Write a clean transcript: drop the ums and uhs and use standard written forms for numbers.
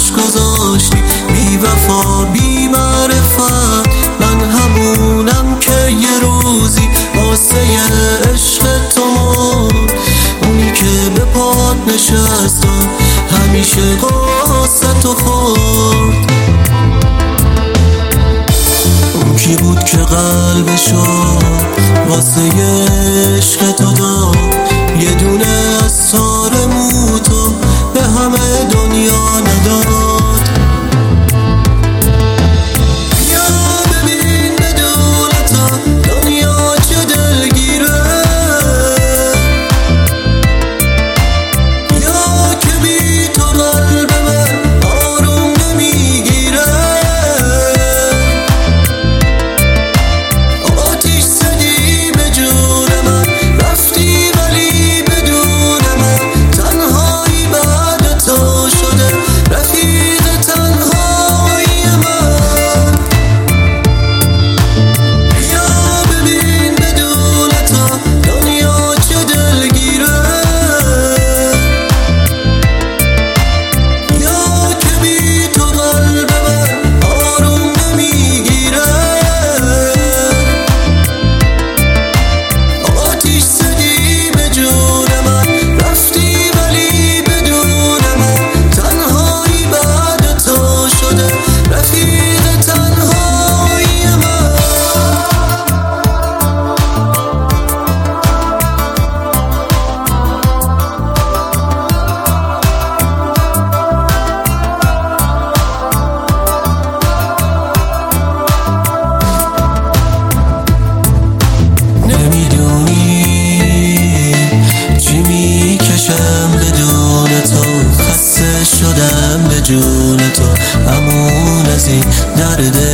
چشم گذاشتی، بی وفا بی معرفت. من همونم که یه روزی واسه عشق تو مرد، اونی که به پات نشست و همیشه قصه تو خورد. اون کی بود که قلبشو واسه عشق تو داد، یه دونه از تار موتو به همه دنیا نداد. شدم به جون تو، امون از این درد